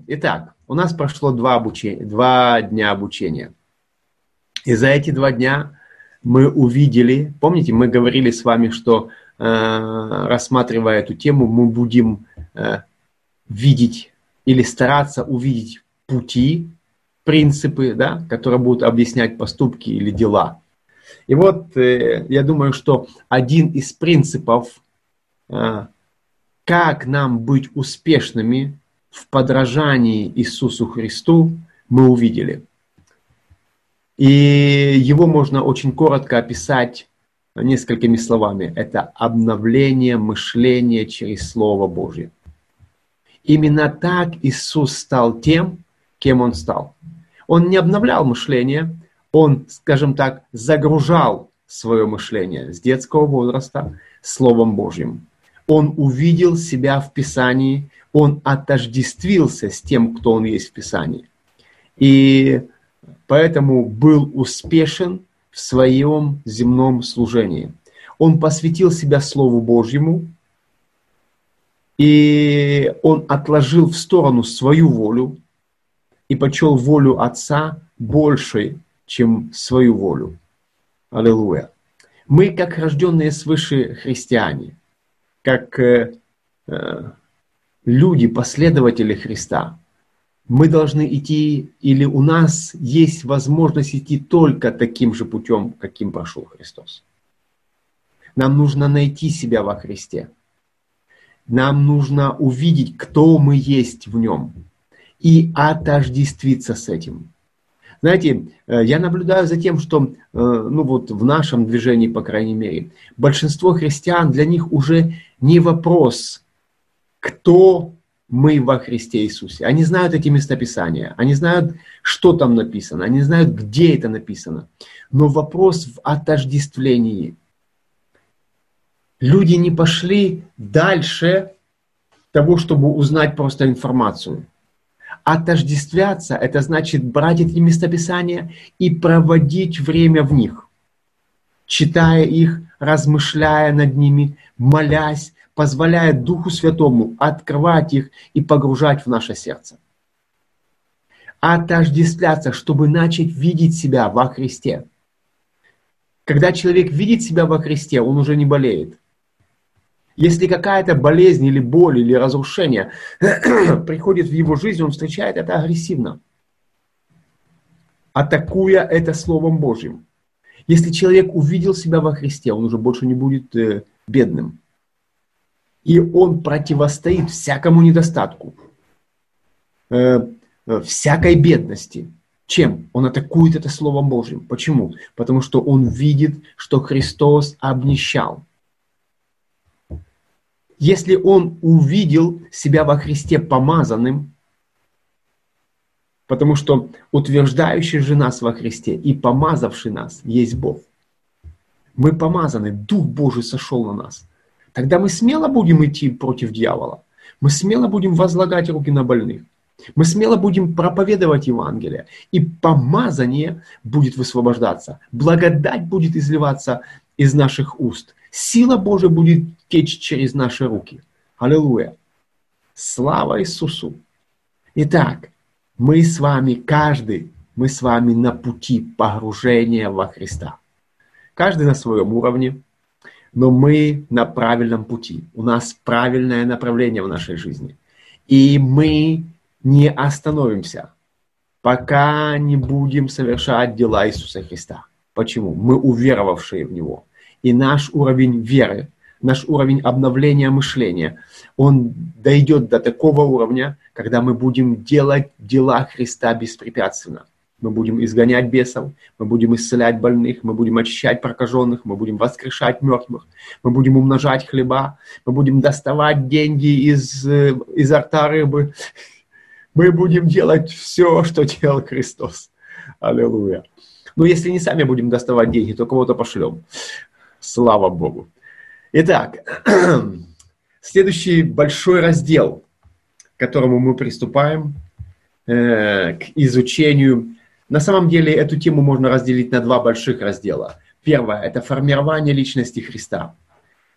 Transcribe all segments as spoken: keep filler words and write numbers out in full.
Итак, у нас прошло два, обучения, два дня обучения. И за эти два дня мы увидели, помните, мы говорили с вами, что э, рассматривая эту тему, мы будем э, видеть или стараться увидеть пути, принципы, да, которые будут объяснять поступки или дела. И вот э, я думаю, что один из принципов, э, как нам быть успешными в подражании Иисусу Христу, мы увидели. И его можно очень коротко описать несколькими словами. Это обновление мышления через Слово Божье. Именно так Иисус стал тем, кем Он стал. Он не обновлял мышление, Он, скажем так, загружал свое мышление с детского возраста Словом Божьим. Он увидел себя в Писании, он отождествился с тем, кто он есть в Писании. И поэтому был успешен в своем земном служении. Он посвятил себя Слову Божьему, и он отложил в сторону свою волю и почел волю Отца большей, чем свою волю. Аллилуйя. Мы, как рожденные свыше христиане, как э, э, люди, последователи Христа, мы должны идти, или у нас есть возможность идти только таким же путем, каким прошел Христос. Нам нужно найти себя во Христе. Нам нужно увидеть, кто мы есть в Нем, и отождествиться с этим. Знаете, я наблюдаю за тем, что, ну вот в нашем движении, по крайней мере, большинство христиан, для них уже не вопрос, кто мы во Христе Иисусе. Они знают эти местописания, они знают, что там написано, они знают, где это написано. Но вопрос в отождествлении. Люди не пошли дальше того, чтобы узнать просто информацию. Отождествляться – это значит брать эти местописания и проводить время в них, читая их, размышляя над ними, молясь, позволяя Духу Святому открывать их и погружать в наше сердце. Отождествляться, чтобы начать видеть себя во Христе. Когда человек видит себя во Христе, он уже не болеет. Если какая-то болезнь или боль или разрушение приходит в его жизнь, он встречает это агрессивно, атакуя это Словом Божьим. Если человек увидел себя во Христе, он уже больше не будет э, бедным. И он противостоит всякому недостатку, э, э, всякой бедности. Чем? Он атакует это Словом Божьим. Почему? Потому что он видит, что Христос обнищал. Если он увидел себя во Христе помазанным, потому что утверждающий же нас во Христе и помазавший нас есть Бог. Мы помазаны, Дух Божий сошел на нас. Тогда мы смело будем идти против дьявола. Мы смело будем возлагать руки на больных. Мы смело будем проповедовать Евангелие. И помазание будет высвобождаться. Благодать будет изливаться из наших уст. Сила Божия будет течь через наши руки. Аллилуйя. Слава Иисусу. Итак, мы с вами, каждый, мы с вами на пути погружения во Христа. Каждый на своем уровне, но мы на правильном пути. У нас правильное направление в нашей жизни. И мы не остановимся, пока не будем совершать дела Иисуса Христа. Почему? Мы уверовавшие в Него. И наш уровень веры, наш уровень обновления мышления, он дойдет до такого уровня, когда мы будем делать дела Христа беспрепятственно. Мы будем изгонять бесов, мы будем исцелять больных, мы будем очищать прокаженных, мы будем воскрешать мертвых, мы будем умножать хлеба, мы будем доставать деньги из, изо рта рыбы. Мы будем делать все, что делал Христос. Аллилуйя. Но если не сами будем доставать деньги, то кого-то пошлем. Слава Богу. Итак, следующий большой раздел, к которому мы приступаем, э, к изучению. На самом деле эту тему можно разделить на два больших раздела. Первое – это формирование личности Христа.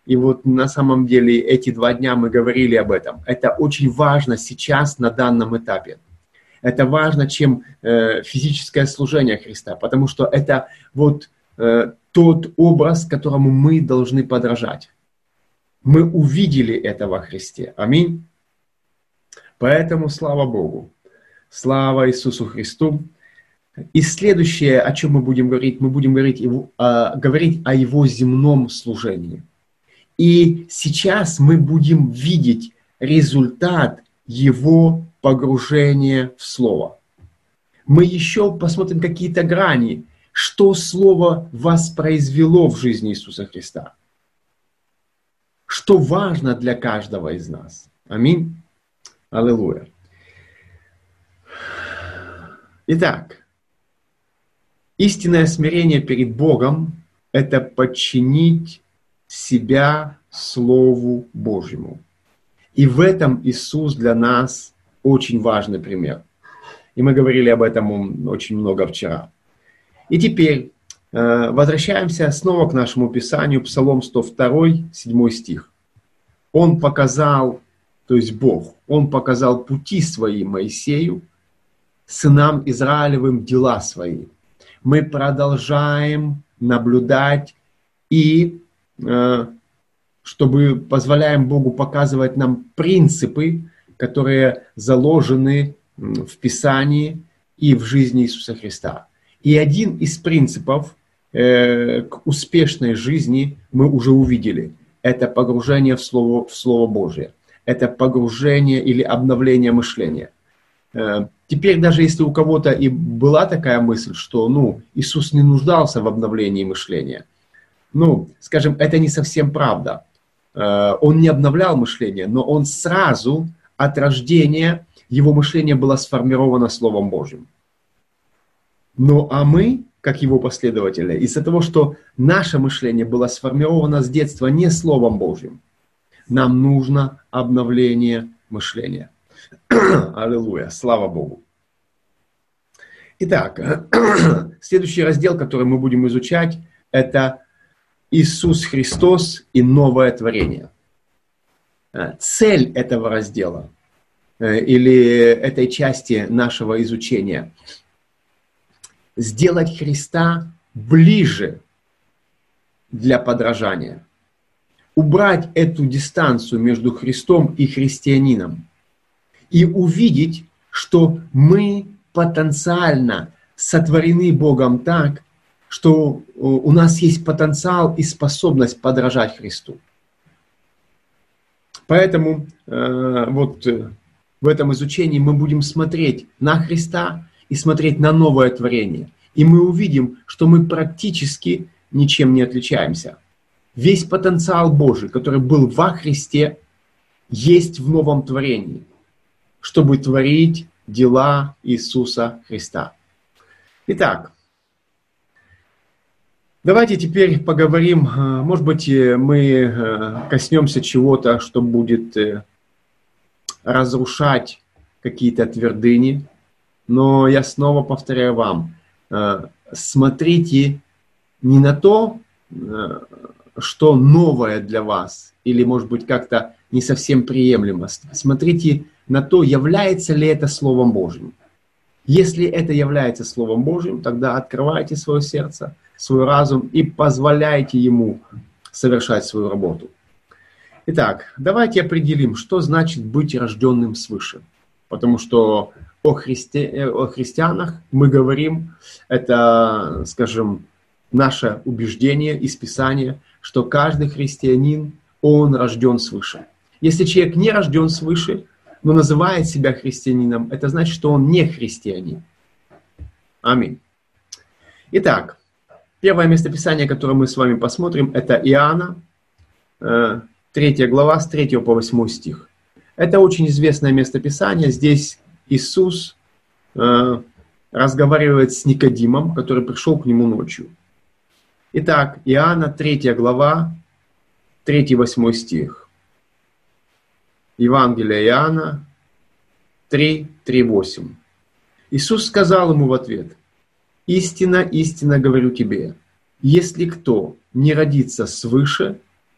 И вот на самом деле эти два дня мы говорили об этом. Это очень важно сейчас на данном этапе. Это важно, чем э, физическое служение Христа, потому что это вот э, тот образ, которому мы должны подражать. Мы увидели это во Христе. Аминь. Поэтому слава Богу. Слава Иисусу Христу. И следующее, о чем мы будем говорить, мы будем говорить, его, э, говорить о Его земном служении. И сейчас мы будем видеть результат Его погружения в Слово. Мы еще посмотрим какие-то грани, что Слово воспроизвело в жизни Иисуса Христа. Что важно для каждого из нас. Аминь. Аллилуйя. Итак, истинное смирение перед Богом – это подчинить себя Слову Божьему. И в этом Иисус для нас очень важный пример. И мы говорили об этом очень много вчера. И теперь э, возвращаемся снова к нашему Писанию, Псалом сто два, седьмой стих. Он показал, то есть Бог, Он показал пути свои Моисею, сынам Израилевым дела свои. Мы продолжаем наблюдать и э, чтобы позволяем Богу показывать нам принципы, которые заложены в Писании и в жизни Иисуса Христа. И один из принципов э, к успешной жизни мы уже увидели. Это погружение в Слово, в Слово Божие. Это погружение или обновление мышления. Э, теперь даже если у кого-то и была такая мысль, что ну, Иисус не нуждался в обновлении мышления, ну, скажем, это не совсем правда. Э, он не обновлял мышление, но он сразу от рождения, его мышление было сформировано Словом Божьим. Ну а мы, как его последователи, из-за того, что наше мышление было сформировано с детства не Словом Божьим, нам нужно обновление мышления. Аллилуйя, слава Богу. Итак, следующий раздел, который мы будем изучать, это Иисус Христос и новое творение. Цель этого раздела или этой части нашего изучения – сделать Христа ближе для подражания. Убрать эту дистанцию между Христом и христианином. И увидеть, что мы потенциально сотворены Богом так, что у нас есть потенциал и способность подражать Христу. Поэтому э, вот в этом изучении мы будем смотреть на Христа и смотреть на новое творение. И мы увидим, что мы практически ничем не отличаемся. Весь потенциал Божий, который был во Христе, есть в новом творении, чтобы творить дела Иисуса Христа. Итак, давайте теперь поговорим, может быть, мы коснемся чего-то, что будет разрушать какие-то твердыни, но я снова повторяю вам, смотрите не на то, что новое для вас, или, может быть, как-то не совсем приемлемо. Смотрите на то, является ли это Словом Божьим. Если это является Словом Божьим, тогда открывайте свое сердце, свой разум и позволяйте Ему совершать свою работу. Итак, давайте определим, что значит быть рожденным свыше. Потому что о, христи... о христианах мы говорим, это, скажем, наше убеждение из Писания, что каждый христианин, он рожден свыше. Если человек не рожден свыше, но называет себя христианином, это значит, что он не христианин. Аминь. Итак, первое местописание, которое мы с вами посмотрим, это Иоанна, третья глава, с третьего по восьмой стих. Это очень известное местописание. Здесь Иисус э, разговаривает с Никодимом, который пришел к нему ночью. Итак, Иоанна, третья глава, третий-восьмой стих. Евангелие Иоанна, три, три, восемь. Иисус сказал ему в ответ: «Истинно, истинно говорю тебе, если кто не родится свыше,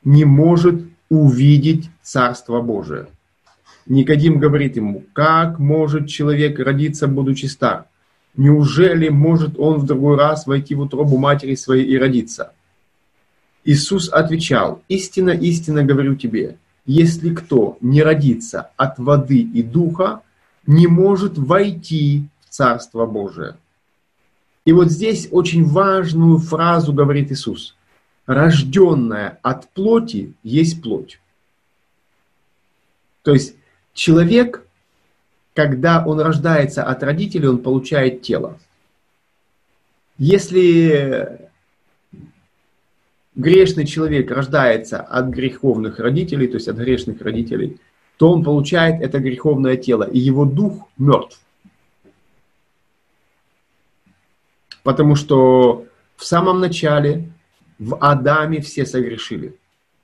не может увидеть Царство Божие. Никодим говорит ему: как может человек родиться, будучи стар? Неужели может он в другой раз войти в утробу матери своей и родиться? Иисус отвечал: истинно, истинно говорю тебе, если кто не родится от воды и духа, не может войти в Царство Божие. И вот здесь очень важную фразу говорит Иисус: рожденная от плоти есть плоть. То есть человек, когда он рождается от родителей, он получает тело. Если грешный человек рождается от греховных родителей, то есть от грешных родителей, то он получает это греховное тело, и его дух мертв. Потому что в самом начале в Адаме все согрешили.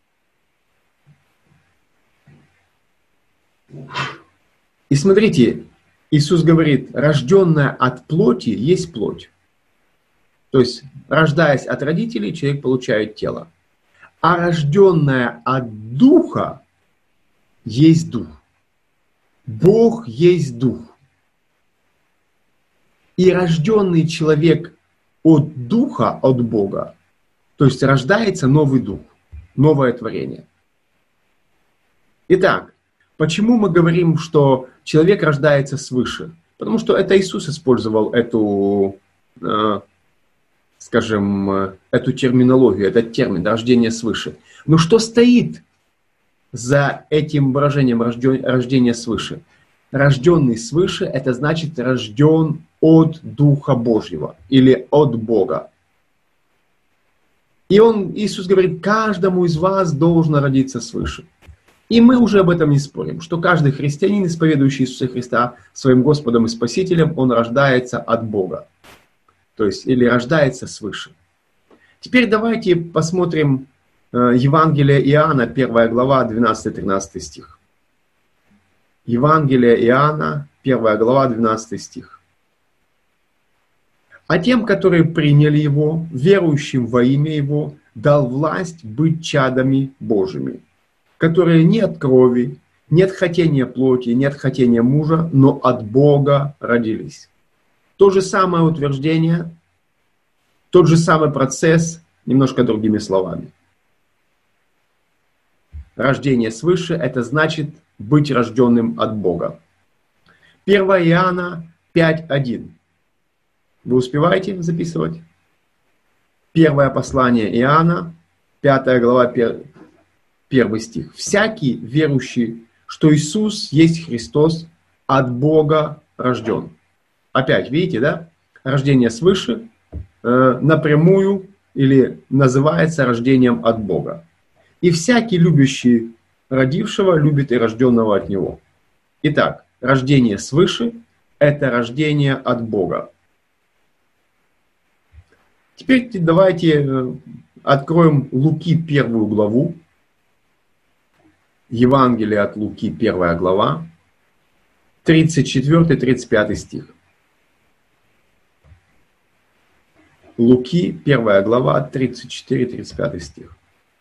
И смотрите, Иисус говорит: рожденная от плоти есть плоть. То есть, рождаясь от родителей, человек получает тело. А рожденная от духа есть дух. Бог есть дух. И рожденный человек от духа, от Бога, то есть рождается новый дух, новое творение. Итак, почему мы говорим, что человек рождается свыше? Потому что это Иисус использовал эту, э, скажем, эту терминологию, этот термин рождение свыше. Но что стоит за этим выражением рождение свыше? Рожденный свыше — это значит рожден от Духа Божьего или от Бога. И он, Иисус говорит: каждому из вас должно родиться свыше. И мы уже об этом не спорим, что каждый христианин, исповедующий Иисуса Христа своим Господом и Спасителем, он рождается от Бога. То есть, или рождается свыше. Теперь давайте посмотрим э, Евангелие Иоанна, первая глава, двенадцатый-тринадцатый стих. Евангелие Иоанна, первая глава, двенадцатый стих. «А тем, которые приняли Его, верующим во имя Его, дал власть быть чадами Божьими, которые не от крови, не от хотения плоти, не от хотения мужа, но от Бога родились». То же самое утверждение, тот же самый процесс, немножко другими словами. Рождение свыше — это значит быть рожденным от Бога. первое Иоанна пять один. Вы успеваете записывать? Первое послание Иоанна, пятая глава, первый стих. «Всякий верующий, что Иисус есть Христос, от Бога рожден». Опять, видите, да? Рождение свыше э, напрямую или называется рождением от Бога. И всякий любящий родившего любит и рожденного от Него. Итак, рождение свыше — это рождение от Бога. Теперь давайте откроем Луки первую главу. Евангелие от Луки первая глава, тридцать четвёртый — тридцать пятый стих. Луки первая глава, тридцать четыре — тридцать пятый стих.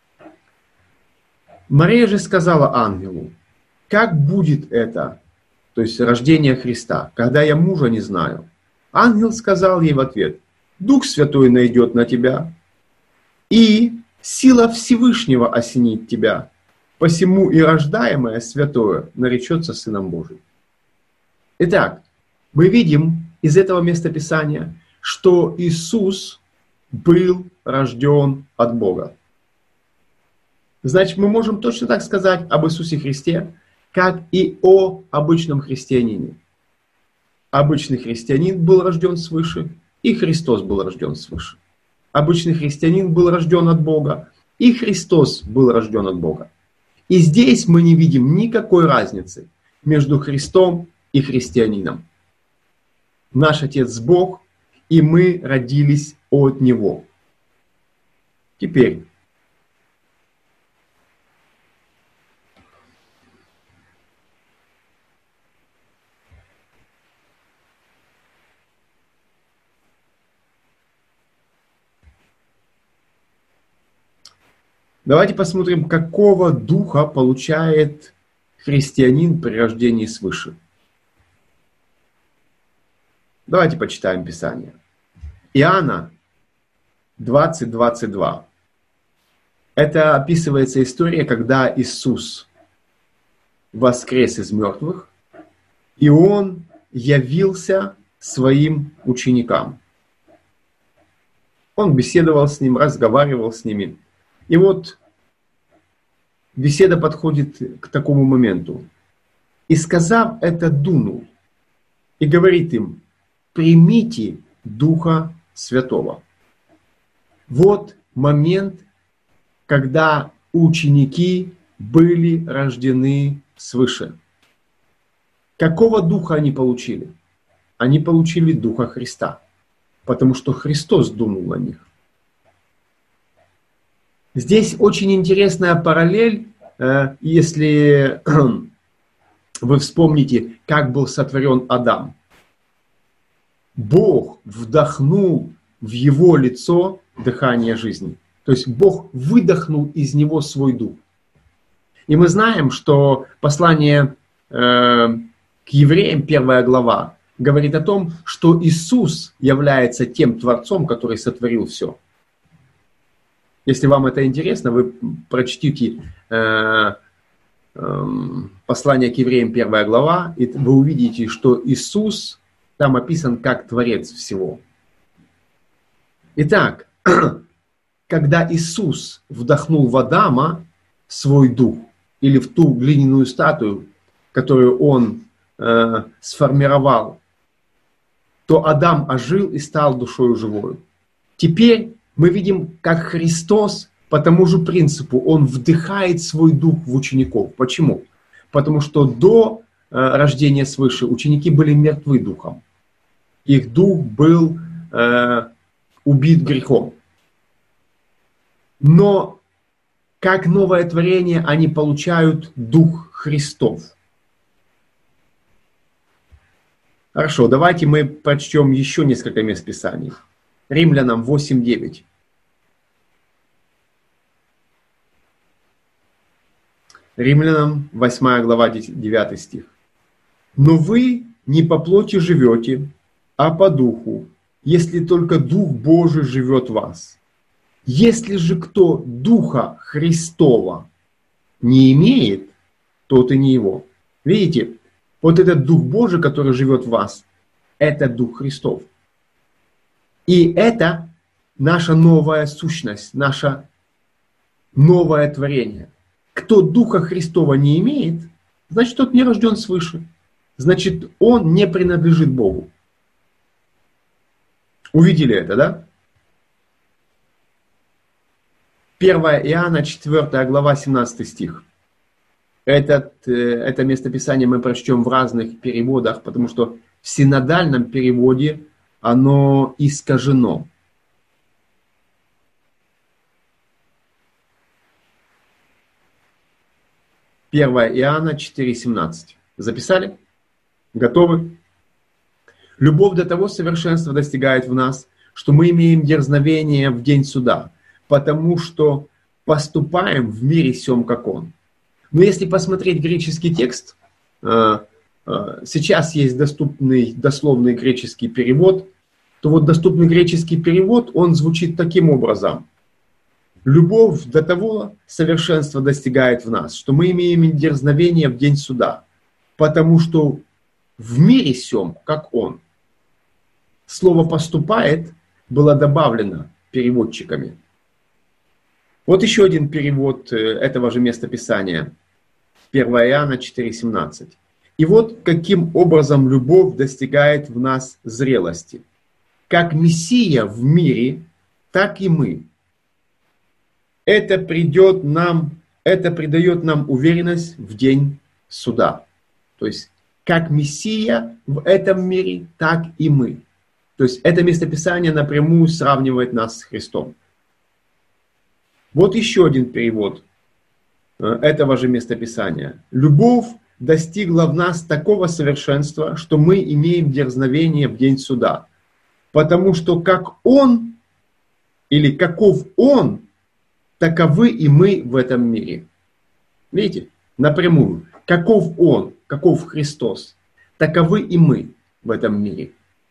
«Мария же сказала ангелу: как будет это, то есть рождение Христа, когда я мужа не знаю? Ангел сказал ей в ответ: Дух Святой найдет на тебя, и сила Всевышнего осенит тебя, посему и рождаемое святое наречется Сыном Божиим». Итак, мы видим из этого местописания, что Иисус был рожден от Бога. Значит, мы можем точно так сказать об Иисусе Христе, как и о обычном христианине. Обычный христианин был рожден свыше, и Христос был рожден свыше. Обычный христианин был рожден от Бога, и Христос был рожден от Бога. И здесь мы не видим никакой разницы между Христом и христианином. Наш Отец Бог, и мы родились от Него. Теперь, Давайте посмотрим, какого духа получает христианин при рождении свыше. Давайте почитаем Писание. Иоанна двадцать двадцать два. Это описывается история, когда Иисус воскрес из мертвых, и Он явился своим ученикам. Он беседовал с ним, разговаривал с ними. И вот беседа подходит к такому моменту. И сказав это, дунул и говорит им: примите Духа Святого. Вот момент, когда ученики были рождены свыше. Какого духа они получили? Они получили Духа Христа, потому что Христос дунул на них. Здесь очень интересная параллель, если вы вспомните, как был сотворен Адам. Бог вдохнул в его лицо дыхание жизни. То есть Бог выдохнул из него свой дух. И мы знаем, что послание э, к евреям, первая глава, говорит о том, что Иисус является тем Творцом, который сотворил все. Если вам это интересно, вы прочтите э, э, послание к евреям, первая глава, и вы увидите, что Иисус там описан как Творец всего. Итак, когда Иисус вдохнул в Адама свой дух, или в ту глиняную статую, которую Он э, сформировал, то Адам ожил и стал душою живою. Теперь мы видим, как Христос по тому же принципу, Он вдыхает свой дух в учеников. Почему? Потому что до э, рождения свыше ученики были мертвы духом. Их дух был э, убит грехом. Но как новое творение они получают Дух Христов. Хорошо, давайте мы прочтем еще несколько мест Писаний. Римлянам восемь девять. Римлянам восьмая глава девятый стих. Но вы не по плоти живете, а по духу, если только Дух Божий живет в вас. Если же кто Духа Христова не имеет, тот и не его. Видите, вот этот Дух Божий, который живет в вас, это Дух Христов. И это наша новая сущность, наше новое творение. Кто Духа Христова не имеет, значит, тот не рожден свыше. Значит, он не принадлежит Богу. Увидели это, да? первое Иоанна, четвёртая глава, семнадцатый стих. Этот, это местописание мы прочтем в разных переводах, потому что в синодальном переводе оно искажено. первое Иоанна четыре семнадцать. Записали? Готовы? Любовь до того совершенства достигает в нас, что мы имеем дерзновение в день суда, потому что поступаем в мире сем, как Он. Но если посмотреть греческий текст, сейчас есть доступный дословный греческий перевод, то вот доступный греческий перевод, он звучит таким образом. Любовь до того совершенства достигает в нас, что мы имеем дерзновение в день суда, потому что в мире сем, как Он. Слово «поступает» было добавлено переводчиками. Вот еще один перевод этого же местописания. первое Иоанна четыре семнадцать. И вот каким образом любовь достигает в нас зрелости. Как Мессия в мире, так и мы. Это придет нам, это придает нам уверенность в день суда. То есть, как Мессия в этом мире, так и мы. То есть, это местописание напрямую сравнивает нас с Христом. Вот еще один перевод этого же местописания. Любовь достигла в нас такого совершенства, что мы имеем дерзновение в день суда. Потому что как Он, или каков Он, таковы и мы в этом мире. Видите? Напрямую. Каков Он, каков Христос, таковы и мы в этом мире.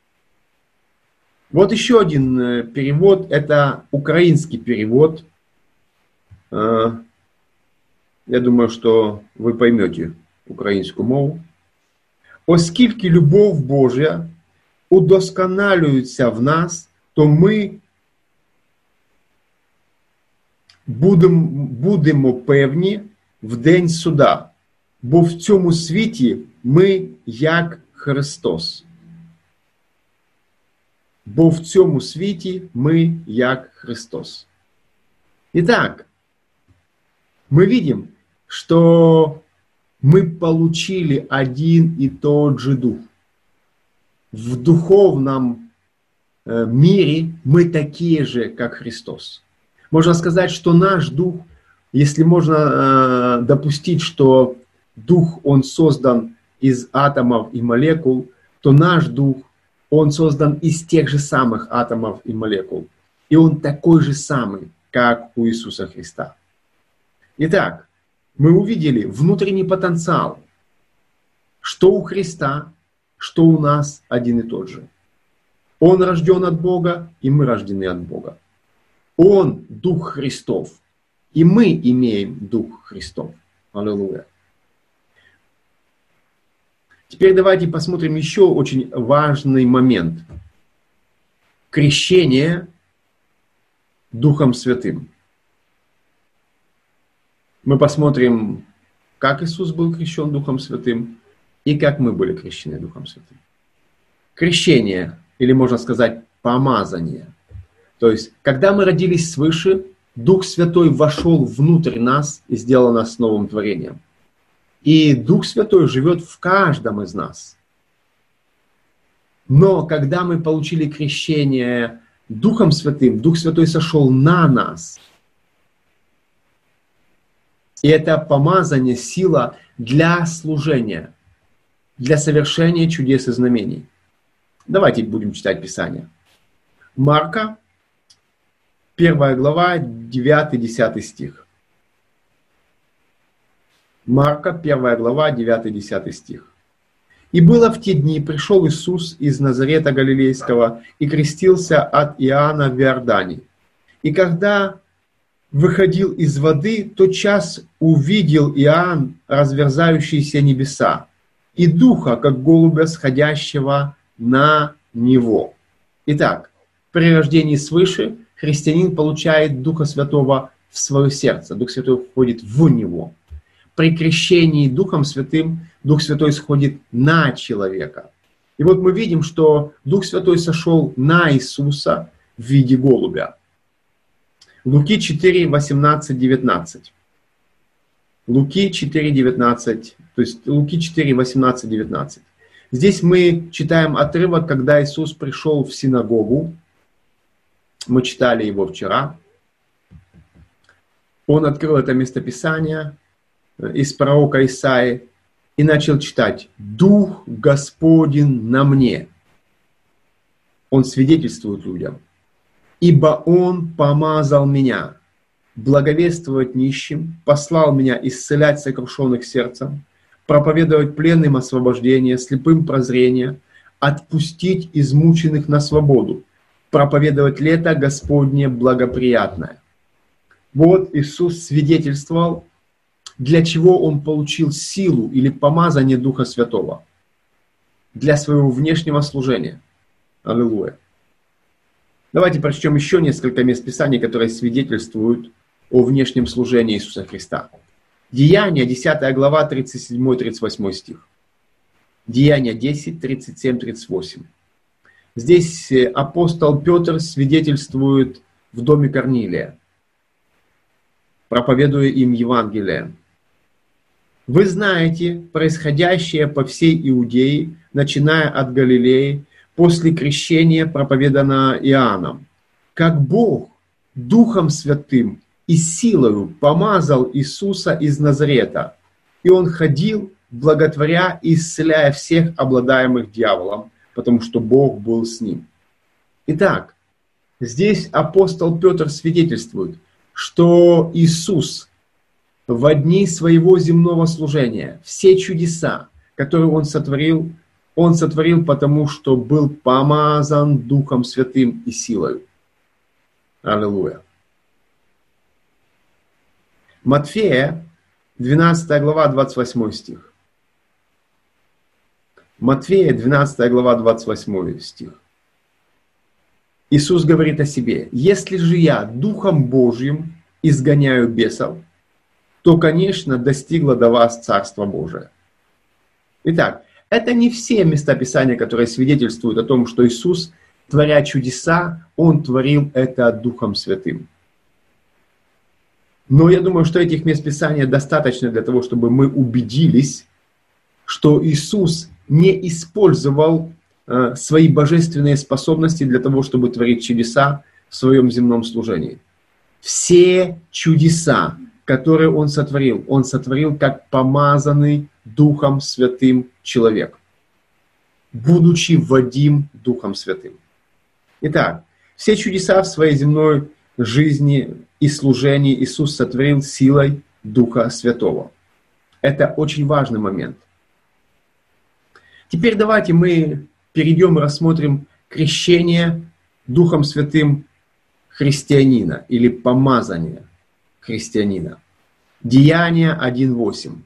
Вот еще один перевод, это украинский перевод. Я думаю, что вы поймете українську мову. Оскільки любов Божа удосконалюється в нас, то ми будемо, будемо певні в день суда, бо в цьому світі ми як Христос. Бо в цьому світі ми як Христос. Итак, мы видим, что мы получили один и тот же Дух. В духовном мире мы такие же, как Христос. Можно сказать, что наш Дух, если можно допустить, что Дух, он создан из атомов и молекул, то наш Дух, он создан из тех же самых атомов и молекул. И он такой же самый, как у Иисуса Христа. Итак, мы увидели внутренний потенциал, что у Христа, что у нас один и тот же. Он рожден от Бога, и мы рождены от Бога. Он Дух Христов, и мы имеем Дух Христов. Аллилуйя. Теперь давайте посмотрим еще очень важный момент. Крещение Духом Святым. Мы посмотрим, как Иисус был крещен Духом Святым и как мы были крещены Духом Святым. Крещение, или можно сказать помазание. То есть, когда мы родились свыше, Дух Святой вошел внутрь нас и сделал нас новым творением. И Дух Святой живет в каждом из нас. Но когда мы получили крещение Духом Святым, Дух Святой сошел на нас. И это помазание, сила для служения, для совершения чудес и знамений. Давайте будем читать Писание. Марка, первая глава, девятый-десятый стих. Марка, первая глава, девятый-десятый стих. «И было в те дни, пришел Иисус из Назарета Галилейского и крестился от Иоанна в Иордане. И когда выходил из воды, тотчас увидел Иоанн разверзающиеся небеса и духа, как голубя, сходящего на него». Итак, при рождении свыше христианин получает Духа Святого в свое сердце. Дух Святой входит в него. При крещении Духом Святым Дух Святой сходит на человека. И вот мы видим, что Дух Святой сошел на Иисуса в виде голубя. Луки четыре, восемнадцать, девятнадцать. Луки четыре, девятнадцать. То есть Луки четыре, восемнадцать, девятнадцать. Здесь мы читаем отрывок, когда Иисус пришел в синагогу. Мы читали его вчера. Он открыл это местописание из пророка Исаии и начал читать: «Дух Господень на мне». Он свидетельствует людям. «Ибо Он помазал меня благовествовать нищим, послал меня исцелять сокрушенных сердцем, проповедовать пленным освобождение, слепым прозрение, отпустить измученных на свободу, проповедовать лето Господне благоприятное». Вот Иисус свидетельствовал, для чего Он получил силу или помазание Духа Святого. Для своего внешнего служения. Аллилуйя. Давайте прочтем еще несколько мест Писаний, которые свидетельствуют о внешнем служении Иисуса Христа. Деяния, десятая глава, тридцать седьмой тридцать восьмой стих. Деяния десять, тридцать семь тридцать восемь. Здесь апостол Петр свидетельствует в доме Корнилия, проповедуя им Евангелие. «Вы знаете происходящее по всей Иудее, начиная от Галилеи, после крещения, проповеданного Иоанном, как Бог Духом Святым и силою помазал Иисуса из Назарета, и Он ходил, благотворя и исцеляя всех обладаемых дьяволом, потому что Бог был с Ним». Итак, здесь апостол Петр свидетельствует, что Иисус в дни своего земного служения, все чудеса, которые Он сотворил, Он сотворил потому, что был помазан Духом Святым и силой. Аллилуйя. Матфея, двенадцатая глава, двадцать восьмой стих. Матфея, двенадцатая глава, двадцать восьмой стих. Иисус говорит о себе: «Если же я Духом Божьим изгоняю бесов, то, конечно, достигло до вас Царство Божие». Итак, это не все места Писания, которые свидетельствуют о том, что Иисус, творя чудеса, Он творил это Духом Святым. Но я думаю, что этих мест Писания достаточно для того, чтобы мы убедились, что Иисус не использовал э, свои божественные способности для того, чтобы творить чудеса в своем земном служении. Все чудеса, которые Он сотворил, Он сотворил как помазанный Духом Святым человек, будучи водим Духом Святым. Итак, все чудеса в своей земной жизни и служении Иисус сотворил силой Духа Святого. Это очень важный момент. Теперь давайте мы перейдем и рассмотрим крещение Духом Святым христианина или помазание христианина. Деяния один восемь.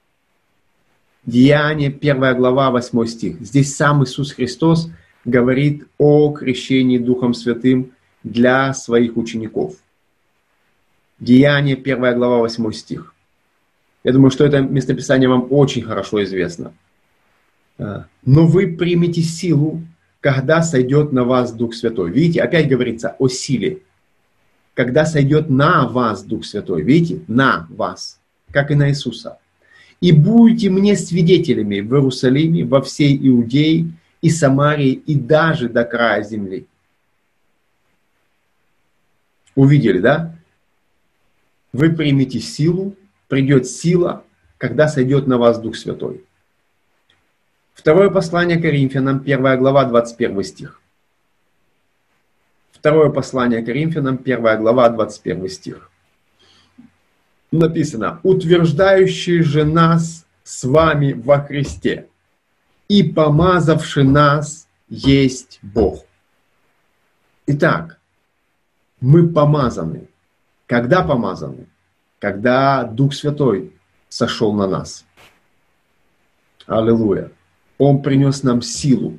Деяния, первая глава, восьмой стих. Здесь сам Иисус Христос говорит о крещении Духом Святым для своих учеников. Деяния, первая глава, восьмой стих. Я думаю, что это местописание вам очень хорошо известно. «Но вы примете силу, когда сойдет на вас Дух Святой». Видите, опять говорится о силе. Когда сойдет на вас Дух Святой. Видите, на вас, как и на Иисуса. «И будете мне свидетелями в Иерусалиме, во всей Иудее и Самарии, и даже до края земли». Увидели, да? Вы примете силу, придет сила, когда сойдет на вас Дух Святой. Второе послание Коринфянам, первая глава, двадцать первый стих. Второе послание Коринфянам, первая глава, двадцать первый стих. Написано: «Утверждающий же нас с вами во Христе и помазавший нас есть Бог». Итак, мы помазаны. Когда помазаны? Когда Дух Святой сошел на нас. Аллилуйя. Он принес нам силу.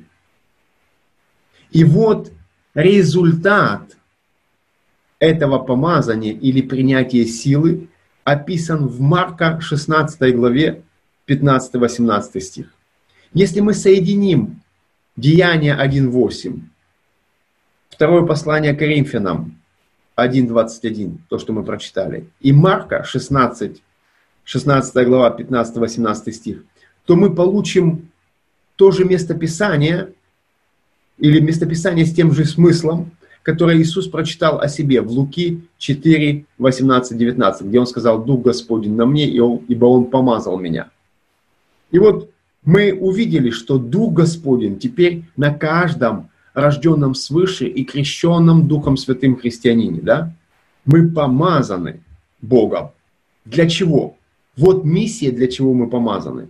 И вот результат этого помазания или принятия силы описан в Марка шестнадцатой главе, пятнадцатый-восемнадцатый стих. Если мы соединим Деяния один восемь, второе послание Коринфянам один двадцать один, то, что мы прочитали, и Марка шестнадцать, шестнадцатая глава, пятнадцатый-восемнадцатый стих, то мы получим то же местописание, или местописание с тем же смыслом, которое Иисус прочитал о себе в Луки четыре, восемнадцать, девятнадцать, где Он сказал: «Дух Господень на мне, ибо Он помазал меня». И вот мы увидели, что Дух Господень теперь на каждом рожденном свыше и крещенном Духом Святым христианине. Да? Мы помазаны Богом. Для чего? Вот миссия, для чего мы помазаны.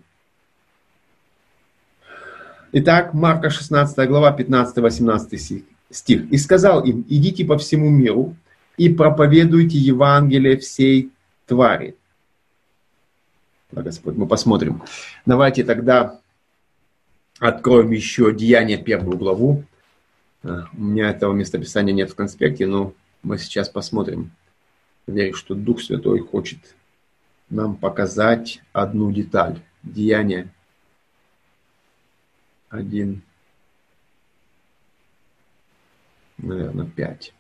Итак, Марка шестнадцатая глава, пятнадцатый-восемнадцатый стих. «И сказал им: идите по всему миру и проповедуйте Евангелие всей твари». Да, Господь, мы посмотрим. Давайте тогда откроем еще Деяния, первую главу. У меня этого местописания нет в конспекте, но мы сейчас посмотрим. Верю, что Дух Святой хочет нам показать одну деталь. Деяния один, наверное, пять.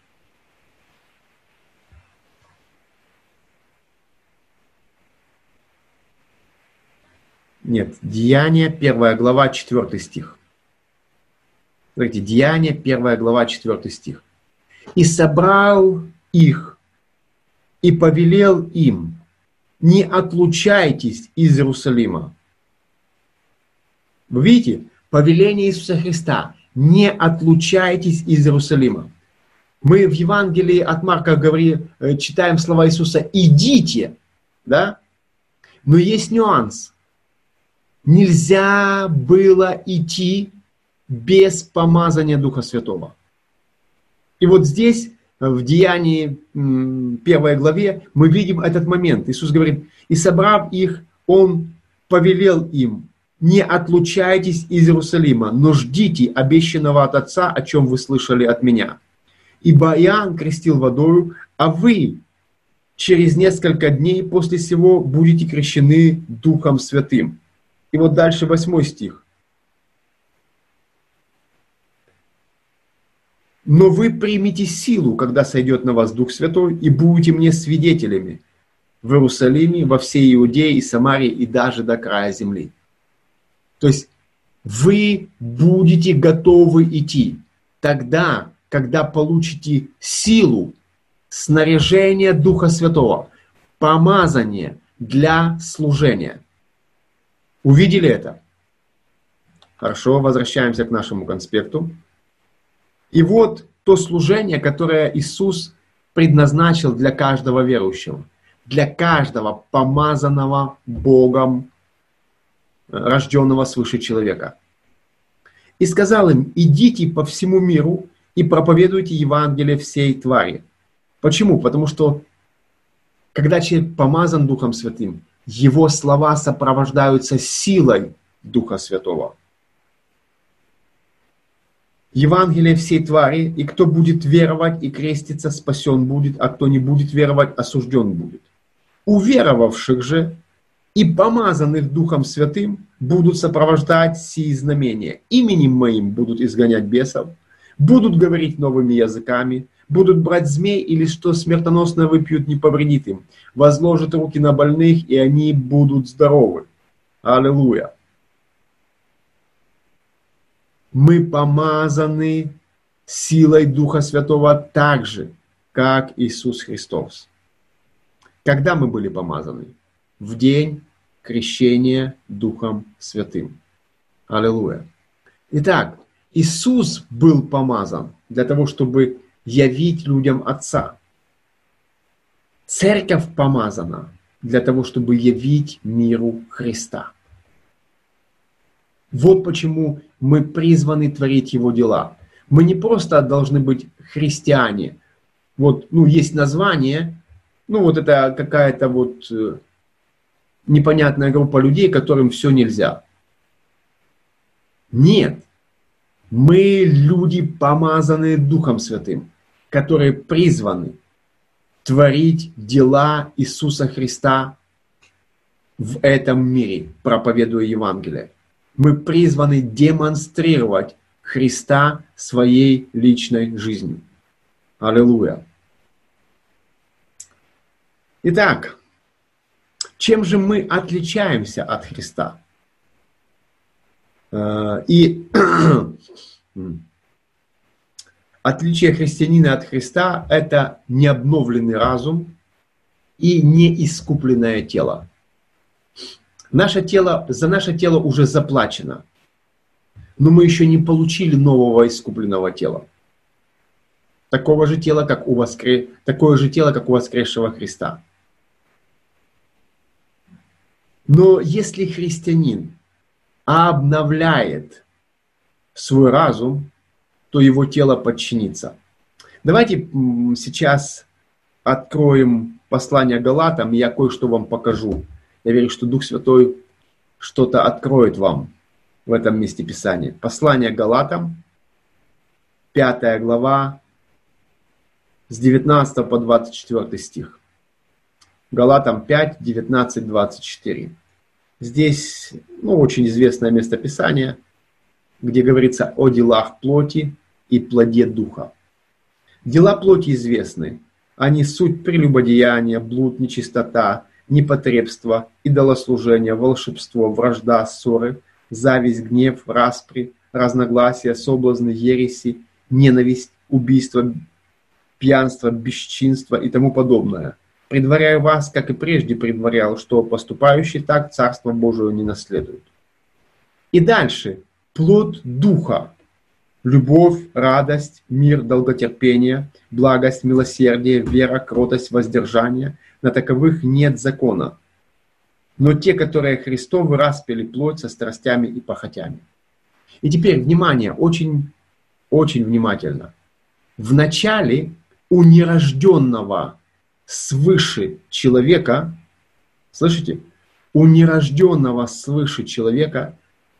Нет, Деяния, первая глава, четвертый стих. Смотрите, Деяния, первая глава, четвертый стих. «И собрал их, и повелел им: не отлучайтесь из Иерусалима». Вы видите, повеление Иисуса Христа: не отлучайтесь из Иерусалима. Мы в Евангелии от Марка говорим, читаем слова Иисуса «идите», да? Но есть нюанс. Нельзя было идти без помазания Духа Святого. И вот здесь, в Деянии первой главе, мы видим этот момент. Иисус говорит: «И собрав их, Он повелел им: не отлучайтесь из Иерусалима, но ждите обещанного от Отца, о чем вы слышали от Меня. Ибо Иоанн крестил водою, а вы через несколько дней после сего будете крещены Духом Святым». И вот дальше восьмой стих. «Но вы примете силу, когда сойдет на вас Дух Святой, и будете мне свидетелями в Иерусалиме, во всей Иудее и Самарии, и даже до края земли». То есть вы будете готовы идти тогда, когда получите силу, снаряжение Духа Святого, помазание для служения. Увидели это? Хорошо, возвращаемся к нашему конспекту. И вот то служение, которое Иисус предназначил для каждого верующего, для каждого помазанного Богом, рожденного свыше человека. И сказал им: идите по всему миру и проповедуйте Евангелие всей твари. Почему? Потому что когда человек помазан Духом Святым, его слова сопровождаются силой Духа Святого. Евангелие всей твари, и кто будет веровать и креститься, спасен будет, а кто не будет веровать, осужден будет. У веровавших же и помазанных Духом Святым будут сопровождать сии знамения. Именем моим будут изгонять бесов, будут говорить новыми языками, будут брать змей, или что смертоносное выпьют, не повредит им. Возложат руки на больных, и они будут здоровы. Аллилуйя. Мы помазаны силой Духа Святого так же, как Иисус Христос. Когда мы были помазаны? В день крещения Духом Святым. Аллилуйя. Итак, Иисус был помазан для того, чтобы явить людям Отца. Церковь помазана для того, чтобы явить миру Христа. Вот почему мы призваны творить Его дела. Мы не просто должны быть христиане. Вот, ну, есть название, ну, вот это какая-то вот э, непонятная группа людей, которым все нельзя. Нет. Мы люди, помазанные Духом Святым, которые призваны творить дела Иисуса Христа в этом мире, проповедуя Евангелие. Мы призваны демонстрировать Христа своей личной жизнью. Аллилуйя. Итак, чем же мы отличаемся от Христа? И отличие христианина от Христа – это необновленный разум и неискупленное тело. Наше тело, за наше тело уже заплачено, но мы еще не получили нового искупленного тела. Такого же тела, как у воскре... Такое же тело, как у воскресшего Христа. Но если христианин обновляет свой разум, то его тело подчинится. Давайте сейчас откроем послание Галатам, и я кое-что вам покажу. Я верю, что Дух Святой что-то откроет вам в этом месте Писания. Послание Галатам, пятая глава, с девятнадцатого по двадцать четвёртый стих. Галатам пять, девятнадцать, двадцать четыре. Здесь ну, очень известное местописание, где говорится о делах плоти и плоде духа. Дела плоти известны. Они суть прелюбодеяния, блуд, нечистота, непотребство, идолослужение, волшебство, вражда, ссоры, зависть, гнев, распри, разногласия, соблазны, ереси, ненависть, убийство, пьянство, бесчинство и тому подобное. Предваряю вас, как и прежде предварял, что поступающий так Царство Божие не наследует. И дальше. Плод Духа. любовь, радость, мир, долготерпение, благость, милосердие, вера, кротость, воздержание. На таковых нет закона. Но те, которые Христовы, распяли плоть со страстями и похотями. И теперь, внимание, очень, очень внимательно. В начале у нерожденного свыше человека, слышите, у нерожденного свыше человека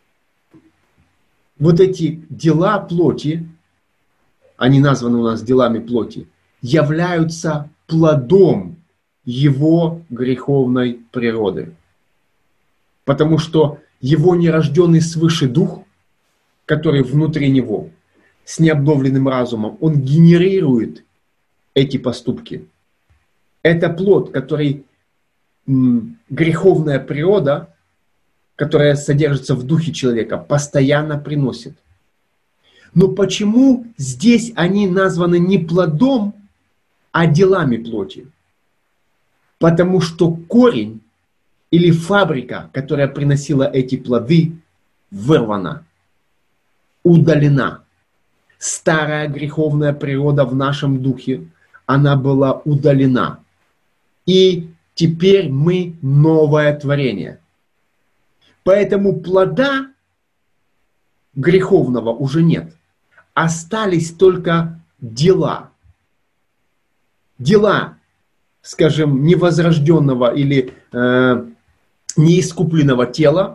вот эти дела плоти, они названы у нас делами плоти, являются плодом его греховной природы. Потому что его нерожденный свыше дух, который внутри него, с необновленным разумом, он генерирует эти поступки. Это плод, который м, греховная природа, которая содержится в духе человека, постоянно приносит. Но почему здесь они названы не плодом, а делами плоти? Потому что корень или фабрика, которая приносила эти плоды, вырвана, удалена. Старая греховная природа в нашем духе, она была удалена. И теперь мы новое творение. Поэтому плода греховного уже нет. Остались только дела. Дела, скажем, невозрожденного или э, неискупленного тела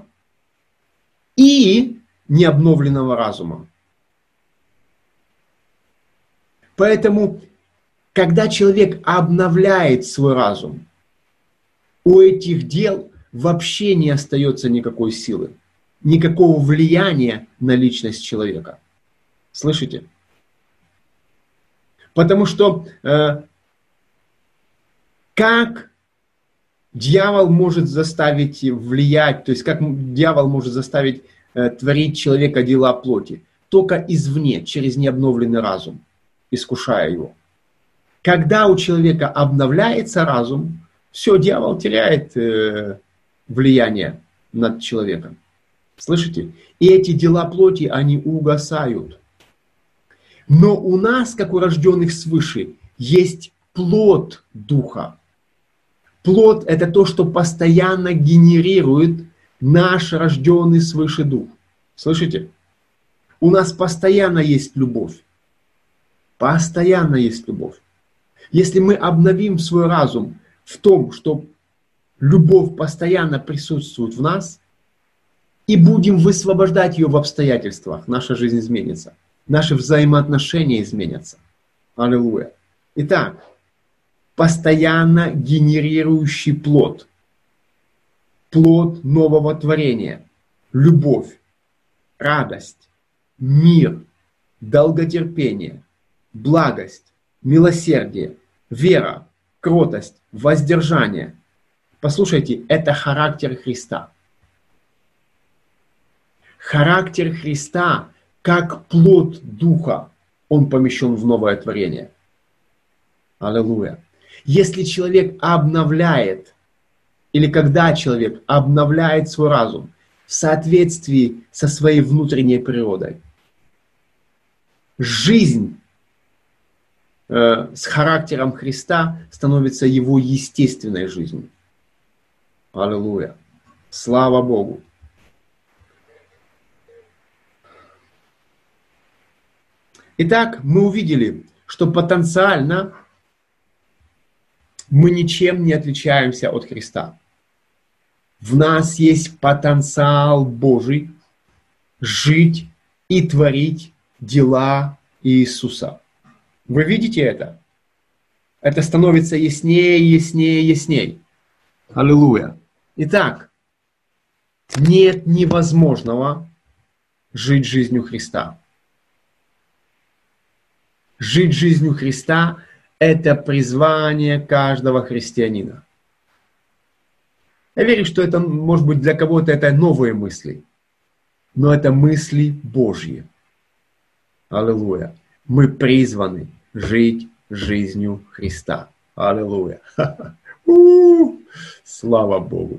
и необновленного разума. Поэтому, когда человек обновляет свой разум, у этих дел вообще не остается никакой силы, никакого влияния на личность человека. Слышите? Потому что э, как дьявол может заставить влиять, то есть как дьявол может заставить э, творить человека дела плоти? Только извне, через необновленный разум, искушая его. Когда у человека обновляется разум, все, дьявол теряет э, влияние над человеком. Слышите? И эти дела плоти, они угасают. Но у нас, как у рожденных свыше, есть плод духа. Плод – это то, что постоянно генерирует наш рожденный свыше дух. Слышите? У нас постоянно есть любовь. Постоянно есть любовь. Если мы обновим свой разум в том, что любовь постоянно присутствует в нас, и будем высвобождать ее в обстоятельствах, наша жизнь изменится. Наши взаимоотношения изменятся. Аллилуйя. Итак, постоянно генерирующий плод. Плод нового творения. Любовь, радость, мир, долготерпение, благость, милосердие, вера, кротость, воздержание. Послушайте, это характер Христа. Характер Христа, как плод Духа, он помещен в новое творение. Аллилуйя. Если человек обновляет, или когда человек обновляет свой разум в соответствии со своей внутренней природой, жизнь э, с характером Христа становится его естественной жизнью. Аллилуйя. Слава Богу. Итак, мы увидели, что потенциально мы ничем не отличаемся от Христа. В нас есть потенциал Божий жить и творить дела Иисуса. Вы видите это? Это становится яснее, яснее, яснее. Аллилуйя. Итак, нет невозможного жить жизнью Христа. Жить жизнью Христа – это призвание каждого христианина. Я верю, что это, может быть, для кого-то это новые мысли, но это мысли Божьи. Аллилуйя. Мы призваны жить жизнью Христа. Аллилуйя. Слава Богу.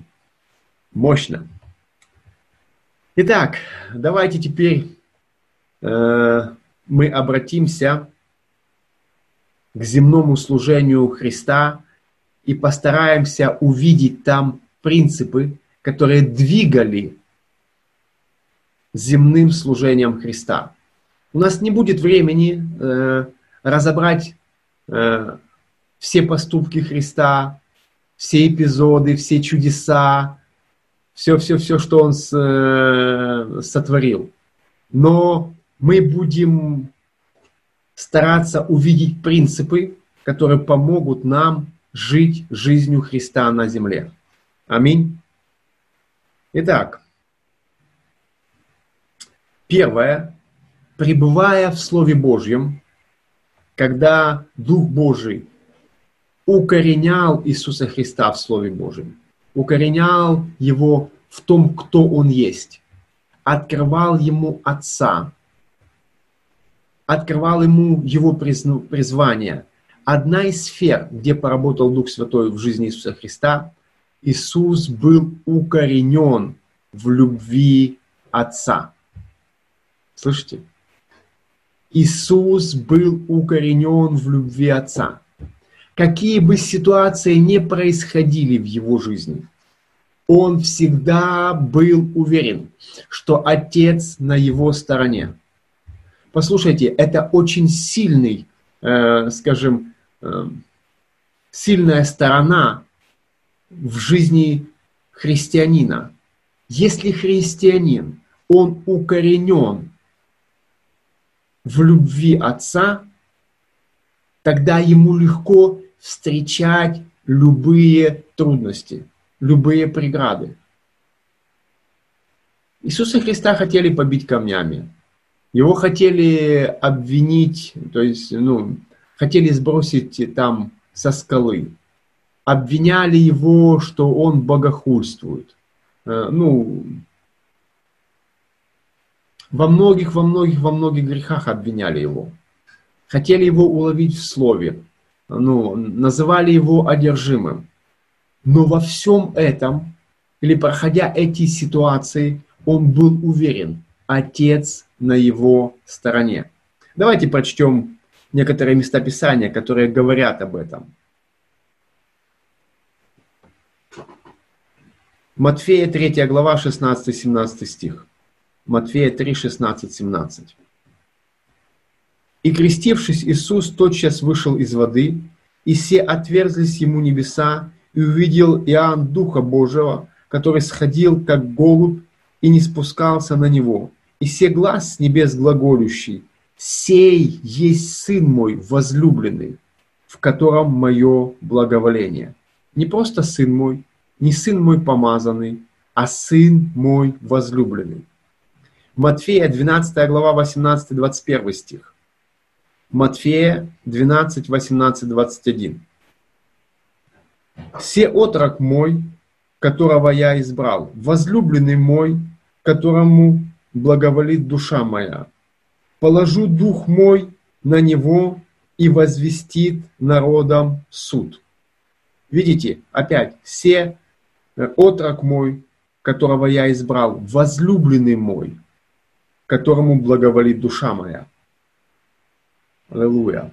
Мощно. Итак, давайте теперь э, мы обратимся к земному служению Христа и постараемся увидеть там принципы, которые двигали земным служением Христа. У нас не будет времени э, разобрать э, все поступки Христа, все эпизоды, все чудеса, все-все-все, что Он с, э, сотворил. Но мы будем стараться увидеть принципы, которые помогут нам жить жизнью Христа на земле. Аминь. Итак, первое. Пребывая в Слове Божьем, когда Дух Божий укоренял Иисуса Христа в Слове Божьем, укоренял Его в том, кто Он есть, открывал Ему Отца, открывал Ему Его призвание. Одна из сфер, где поработал Дух Святой в жизни Иисуса Христа, Иисус был укоренен в любви Отца. Слышите? Иисус был укоренен в любви Отца. Какие бы ситуации ни происходили в Его жизни, Он всегда был уверен, что Отец на Его стороне. Послушайте, это очень сильный, э, скажем, э, сильная сторона в жизни христианина. Если христианин, он укоренен в любви Отца, тогда ему легко встречать любые трудности, любые преграды. Иисуса Христа хотели побить камнями. Его хотели обвинить, то есть, ну, хотели сбросить там со скалы. Обвиняли его, что он богохульствует. Ну, во многих, во многих, во многих грехах обвиняли его. Хотели его уловить в слове. Ну, называли его одержимым. Но во всем этом, или проходя эти ситуации, он был уверен, Отец на его стороне. Давайте прочтем некоторые места Писания, которые говорят об этом. Матфея третья глава, шестнадцатый-семнадцатый стих. Матфея три, шестнадцать, семнадцать. «И, крестившись, Иисус тотчас вышел из воды, и се отверзлись ему небеса, и увидел Иоанн Духа Божьего, который сходил, как голубь, и не спускался на него. И се глас с небес глаголющий: «Сей есть Сын мой возлюбленный, в котором мое благоволение». Не просто Сын мой, не Сын мой помазанный, а Сын мой возлюбленный. Матфея двенадцатая глава, восемнадцатый-двадцать первый стих. Матфея двенадцать, восемнадцать, двадцать один. «Се отрок мой, которого я избрал, возлюбленный мой, которому благоволит душа моя. Положу дух мой на него и возвестит народам суд». Видите, опять, «се отрок мой, которого я избрал, возлюбленный мой, которому благоволит душа моя». Аллилуйя.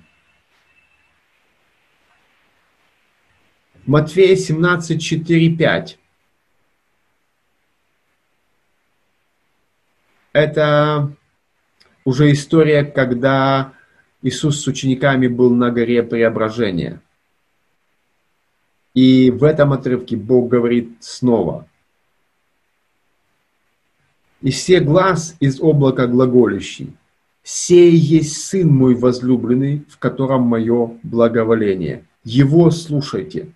Матфея семнадцать, четыре, пять. Это уже история, когда Иисус с учениками был на горе Преображения. И в этом отрывке Бог говорит снова: «И се глас из облака глаголющий: сей есть Сын мой возлюбленный, в котором мое благоволение. Его слушайте».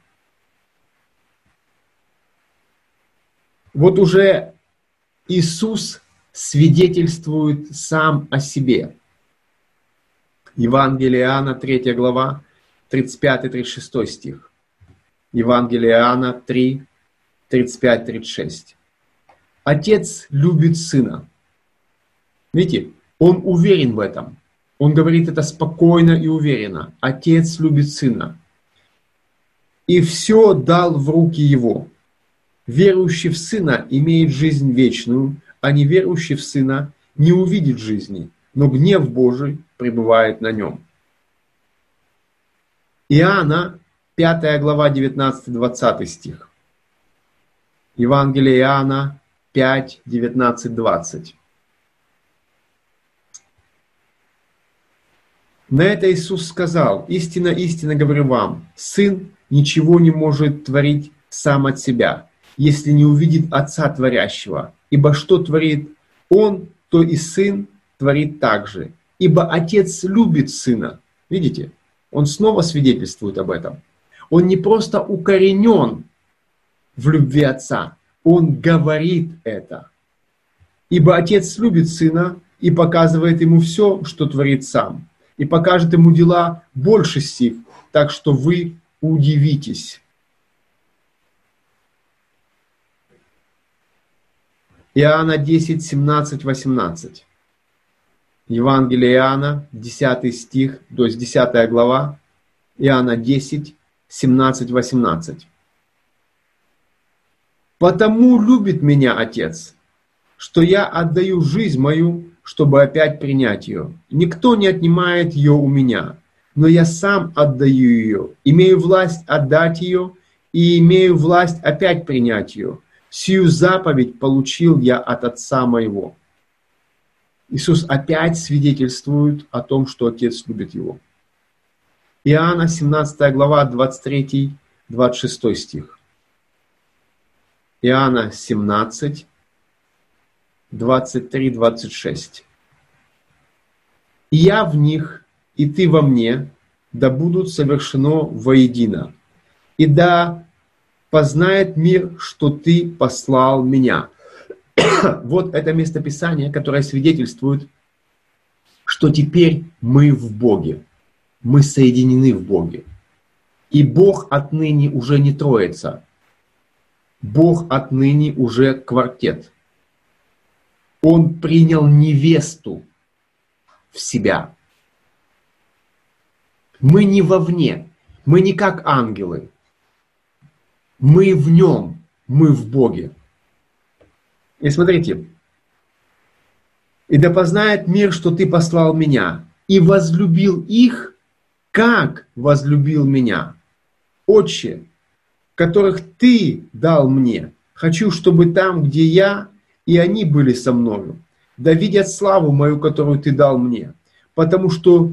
Вот уже Иисус свидетельствует сам о себе. Евангелие Иоанна, третья глава, тридцать пятый тридцать шестой стих. Евангелие Иоанна три, тридцать пять тридцать шесть. Отец любит Сына. Видите, Он уверен в этом. Он говорит это спокойно и уверенно. Отец любит Сына. И все дал в руки Его. Верующий в Сына имеет жизнь вечную, а неверующий в Сына не увидит жизни, но гнев Божий пребывает на нем. Иоанна, пятая глава, девятнадцатый-двадцатый стих. Евангелие Иоанна пять, девятнадцать, двадцать. На это Иисус сказал: «Истинно, истинно говорю вам, Сын ничего не может творить сам от себя, если не увидит Отца Творящего. Ибо что творит Он, то и Сын творит также. Ибо Отец любит Сына». Видите? Он снова свидетельствует об этом. Он не просто укоренен в любви Отца, Он говорит это. «Ибо Отец любит Сына и показывает Ему все, что творит Сам, и покажет Ему дела больше сих, так что вы удивитесь». Иоанна десять, семнадцать, восемнадцать. Евангелие Иоанна, десятый стих, то есть десятая глава, Иоанна десять, семнадцать, восемнадцать. «Потому любит меня Отец, что я отдаю жизнь мою, чтобы опять принять ее. Никто не отнимает ее у меня, но я сам отдаю ее, имею власть отдать ее и имею власть опять принять ее. Сию заповедь получил я от Отца моего». Иисус опять свидетельствует о том, что Отец любит Его. Иоанна, семнадцатая глава, двадцать третий, двадцать шестой стих. Иоанна семнадцать, двадцать три, двадцать шесть. «И я в них, и ты во мне, да будут совершено воедино, и да познает мир, что ты послал меня». Вот это местописание, которое свидетельствует, что теперь мы в Боге, мы соединены в Боге. И Бог отныне уже не троица, Бог отныне уже квартет. Он принял невесту в себя. Мы не вовне, мы не как ангелы. Мы в Нем, мы в Боге. И смотрите. «И да познает мир, что ты послал меня, и возлюбил их, как возлюбил меня. Отче, которых ты дал мне, хочу, чтобы там, где я, и они были со мною, да видят славу мою, которую ты дал мне, потому что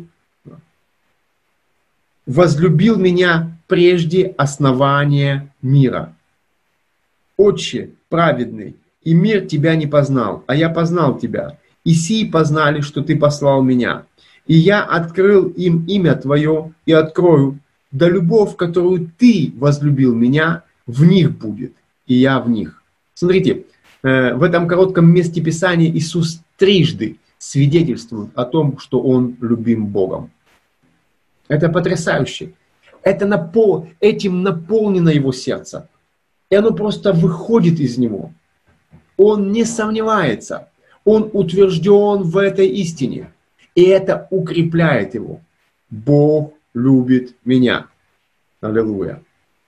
возлюбил меня прежде основания мира. Отче праведный, и мир тебя не познал, а я познал тебя, и сии познали, что ты послал меня. И я открыл им имя твое и открою, да любовь, которую ты возлюбил меня, в них будет, и я в них». Смотрите, в этом коротком месте Писания Иисус трижды свидетельствует о том, что Он любим Богом. Это потрясающе. Это напол... Этим наполнено Его сердце. И оно просто выходит из Него. Он не сомневается. Он утвержден в этой истине. И это укрепляет его. Бог любит меня. Аллилуйя.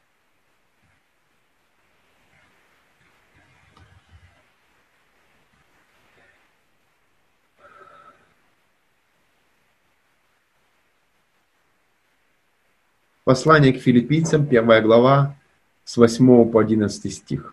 Послание к филиппийцам, первая глава, с восьмого по одиннадцатый стих.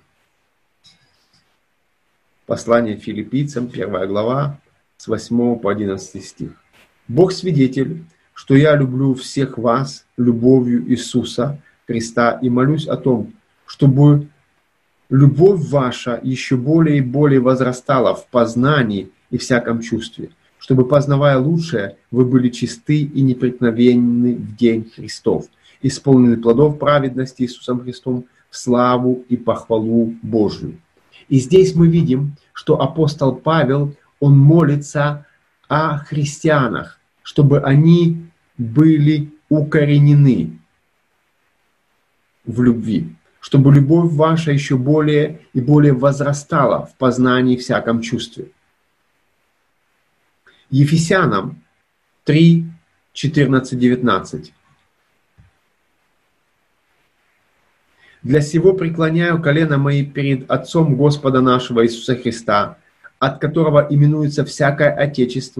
Послание филиппийцам, первая глава, с восьмого по одиннадцатый стих. «Бог свидетель, что я люблю всех вас любовью Иисуса Христа и молюсь о том, чтобы любовь ваша еще более и более возрастала в познании и всяком чувстве, чтобы, познавая лучшее, вы были чисты и непреткновенны в день Христов, исполнены плодов праведности Иисусом Христом в славу и похвалу Божию». И здесь мы видим, что апостол Павел, он молится о христианах, чтобы они были укоренены в любви, чтобы любовь ваша еще более и более возрастала в познании и всяком чувстве. Ефесянам три, четырнадцать, девятнадцать. «Для сего преклоняю колено мои перед Отцом Господа нашего Иисуса Христа, от которого именуется всякое Отечество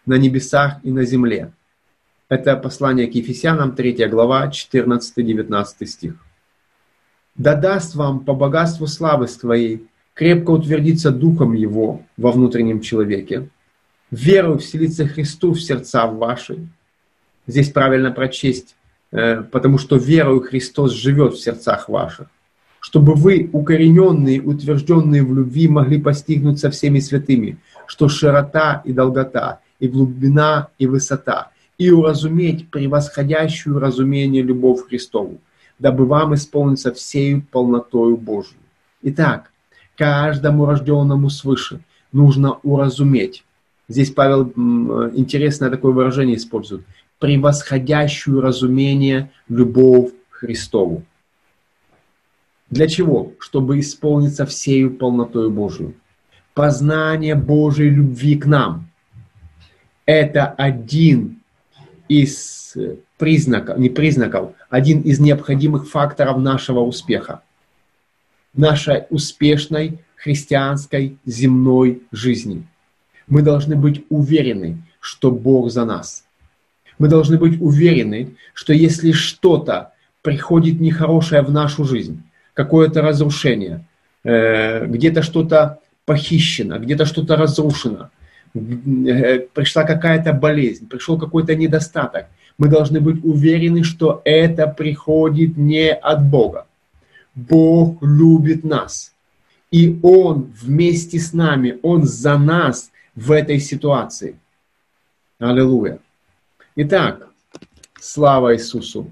на небесах и на земле. Это послание к Ефесянам, третья глава, четырнадцатый-девятнадцатый стих. Да даст вам по богатству славы своей крепко утвердиться духом его во внутреннем человеке, верою вселиться Христу в сердца ваши. Здесь правильно прочесть, потому что верою Христос живет в сердцах ваших, чтобы вы, укорененные, утвержденные в любви, могли постигнуть со всеми святыми, что широта и долгота, и глубина и высота, и уразуметь превосходящую разумение любовь Христову, дабы вам исполниться всею полнотою Божию. Итак, каждому рожденному свыше нужно уразуметь. Здесь Павел интересное такое выражение использует. Превосходящую разумение любовь Христову. Для чего? Чтобы исполниться всею полнотою Божию. Познание Божьей любви к нам. Это один из признаков, не признаков, один из необходимых факторов нашего успеха. Нашей успешной христианской земной жизни. Мы должны быть уверены, что Бог за нас. Мы должны быть уверены, что если что-то приходит нехорошее в нашу жизнь, какое-то разрушение, э, где-то что-то похищено, где-то что-то разрушено, э, пришла какая-то болезнь, пришел какой-то недостаток, мы должны быть уверены, что это приходит не от Бога. Бог любит нас. И Он вместе с нами, Он за нас в этой ситуации. Аллилуйя. Итак, слава Иисусу.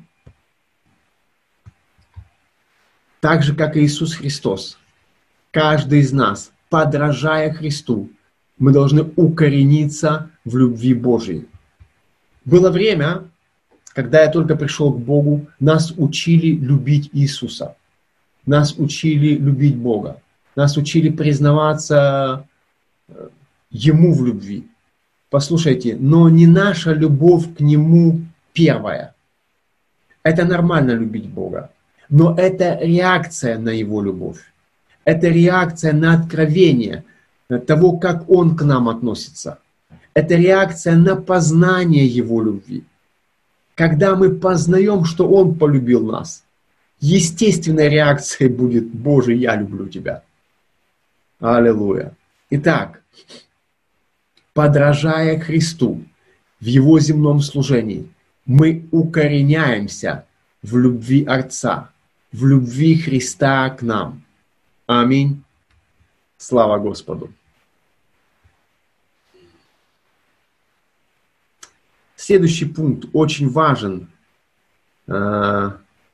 Так же, как и Иисус Христос, каждый из нас, подражая Христу, мы должны укорениться в любви Божьей. Было время, когда я только пришел к Богу, нас учили любить Иисуса. Нас учили любить Бога. Нас учили признаваться Ему в любви. Послушайте, но не наша любовь к Нему первая. Это нормально любить Бога. Но это реакция на Его любовь. Это реакция на откровение того, как Он к нам относится. Это реакция на познание Его любви. Когда мы познаем, что Он полюбил нас, естественной реакцией будет: Боже, я люблю Тебя. Аллилуйя. Итак, подражая Христу в Его земном служении, мы укореняемся в любви Отца, в любви Христа к нам. Аминь. Слава Господу. Следующий пункт очень важен э,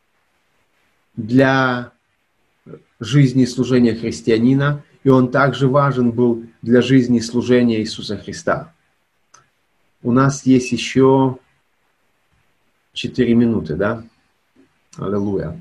для жизни и служения христианина, и он также важен был для жизни и служения Иисуса Христа. У нас есть еще четыре минуты, да? Аллилуйя.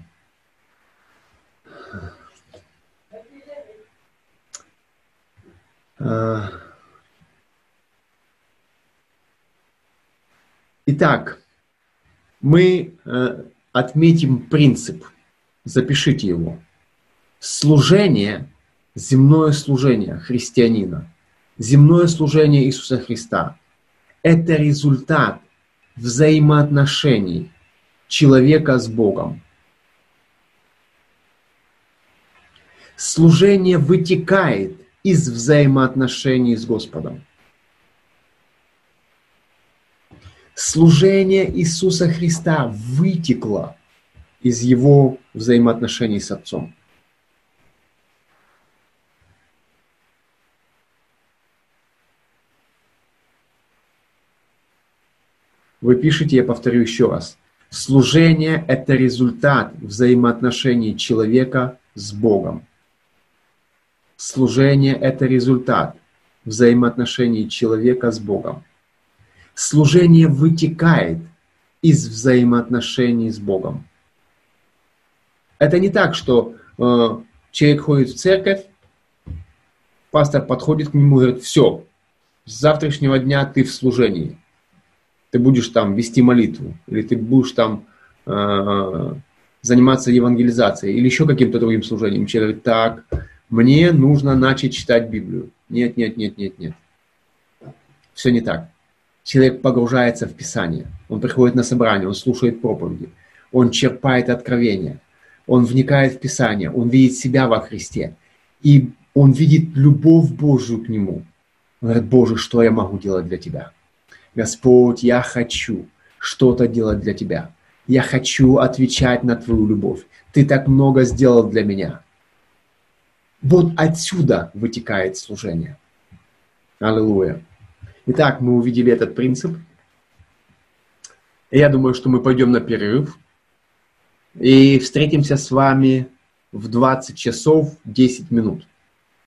Итак, мы отметим принцип, запишите его. Служение, земное служение христианина, земное служение Иисуса Христа – это результат взаимоотношений человека с Богом. Служение вытекает из взаимоотношений с Господом. Служение Иисуса Христа вытекло из Его взаимоотношений с Отцом. Вы пишете, я повторю еще раз. Служение – это результат взаимоотношений человека с Богом. Служение – это результат взаимоотношений человека с Богом. Служение вытекает из взаимоотношений с Богом. Это не так, что э, человек ходит в церковь, пастор подходит к нему и говорит: все, с завтрашнего дня ты в служении. Ты будешь там вести молитву, или ты будешь там э, заниматься евангелизацией, или еще каким-то другим служением. Человек говорит: так, мне нужно начать читать Библию. Нет, нет, нет, нет, нет. Все не так. Человек погружается в Писание. Он приходит на собрание, он слушает проповеди. Он черпает откровения. Он вникает в Писание. Он видит себя во Христе. И он видит любовь Божию к Нему. Он говорит: Боже, что я могу делать для Тебя? Господь, я хочу что-то делать для Тебя. Я хочу отвечать на Твою любовь. Ты так много сделал для меня. Вот отсюда вытекает служение. Аллилуйя. Итак, мы увидели этот принцип. Я думаю, что мы пойдем на перерыв. И встретимся с вами в двадцать часов десять минут.